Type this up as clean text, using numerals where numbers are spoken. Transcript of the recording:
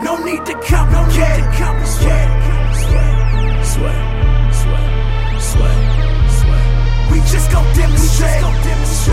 No need to complicate. Sweat. We just gon' demonstrate.